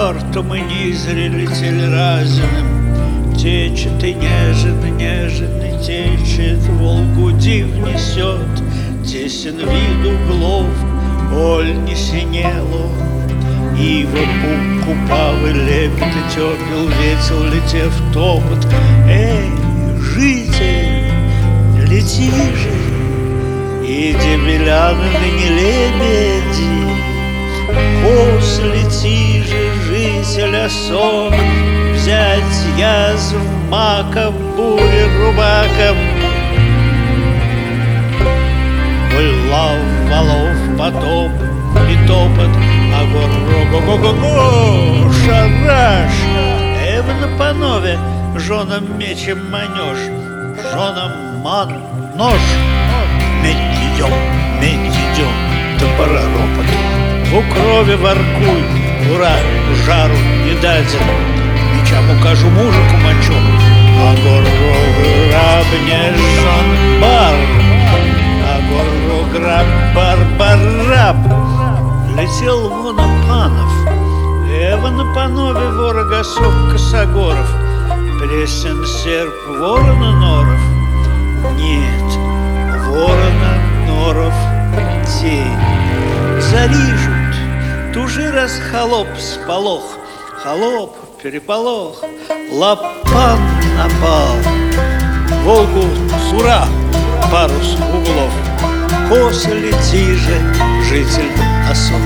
чертом и низре летели разом. Течет и нежно, нежно течет, Волгу див несет, тесен вид углов, Оль не синело. Ива пук купавый лепет и тепел ветер, летев топот. Эй, житель, лети же, и дебелянные не лебеди. Кос лети же, житель осок, взять язв маком, буря рубаком. Лав валов потоп и топот, а го-го-го-го-го, шараш. Эвна панове, жонам мечем манеж, жонам ман нож. Медь идем, топора ропот. В крови воркуй, ура, жару не дадзен. Мечам укажу мужику мочу, а гору раб не жон бар. Гору граб барбараб. Летел вон Панов, Эва на Панове ворога сок косогоров, пресен серп ворона норов. Нет, ворона норов тень. Зарижут, тужи раз холоп сполох, холоп переполох, Лапан напал. Волгу сура, парус углов, косо лети же, житель осок.